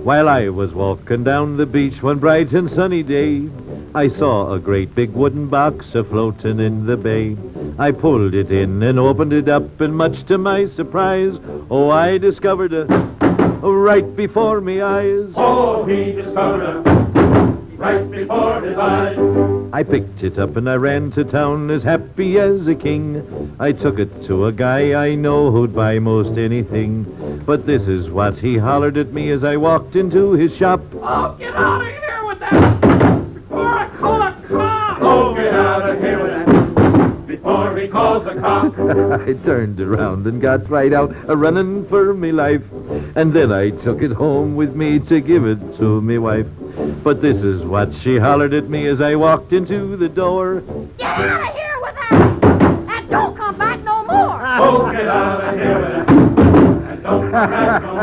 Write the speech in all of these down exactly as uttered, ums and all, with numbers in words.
While I was walking down the beach one bright and sunny day, I saw a great big wooden box a-floating in the bay. I pulled it in and opened it up, and much to my surprise, oh, I discovered a, a right before me eyes. Oh, he discovered a right before his eyes. I picked it up and I ran to town as happy as a king. I took it to a guy I know who'd buy most anything. But this is what he hollered at me as I walked into his shop. Oh, get out of here with that before I call a cop! Oh, get out of here with that before he calls a cop! I turned around and got right out a-running for me life. And then I took it home with me to give it to me wife. But this is what she hollered at me as I walked into the door. Get out of here with that! And don't come back no more! Oh, get out of here with that! And don't come back no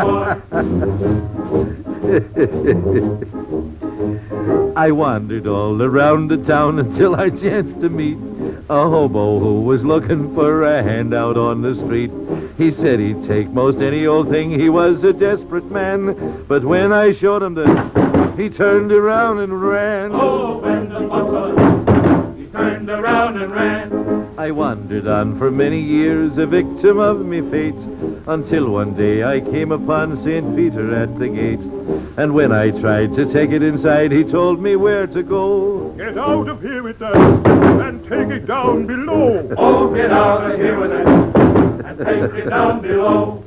more. I wandered all around the town until I chanced to meet a hobo who was looking for a handout on the street. He said he'd take most any old thing. He was a desperate man. But when I showed him that, he turned around and ran. Oh, when the buckle, he turned around and ran. I wandered on for many years, a victim of me fate, until one day I came upon Saint Peter at the gate. And when I tried to take it inside, he told me where to go. Get out of here with that, and take it down below. Oh, get out of here with that, and take it down below.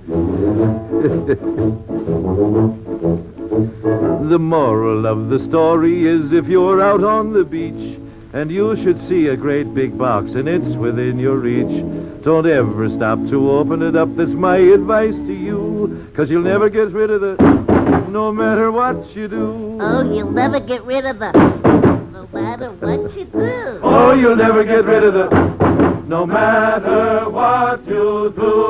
The moral of the story is, if you're out on the beach and you should see a great big box and it's within your reach, don't ever stop to open it up. That's my advice to you, 'cause you'll never get rid of it, no matter what you do. Oh, you'll never get rid of the, no matter what you do. Oh, you'll never get rid of it, no matter what you do.